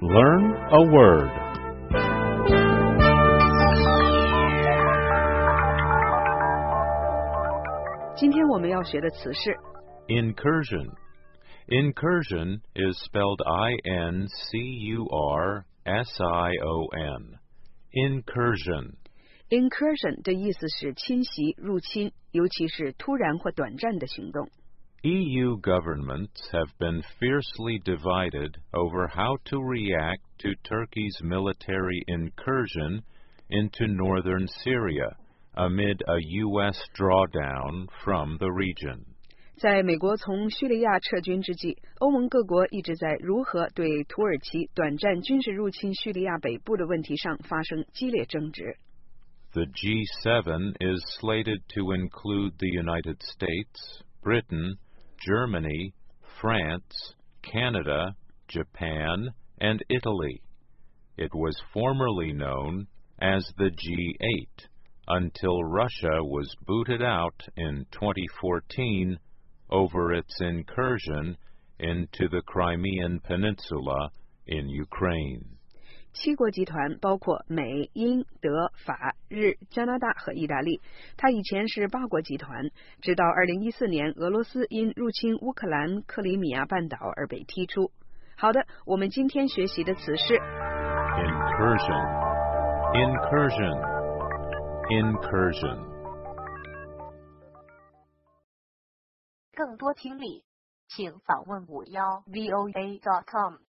Learn a word. Incursion. Incursion is spelled I-N-C-U-R-S-I-O-N. Incursion. Incursion 的意思是侵袭、入侵，尤其是突然或短暂的行动。 EU governments have been fiercely divided over how to react to Turkey's military incursion into northern Syria amid a U.S. drawdown from the region. 在美国从叙利亚撤军之际，欧盟各国一直在如何对土耳其短暂军事入侵叙利亚北部的问题上发生激烈争执。 The G7 is slated to include the United States, Britain, Germany, France, Canada, Japan, and Italy. It was formerly known as the G8 until Russia was booted out in 2014 over its incursion into the Crimean Peninsula in Ukraine. 七国集团包括美、英、德、法、日、加拿大和意大利。它以前是八国集团，直到2014年俄罗斯因入侵乌克兰克里米亚半岛而被踢出。好的，我们今天学习的词是 Incursion. Incursion. Incursion. 更多听力，请访问51voa.com。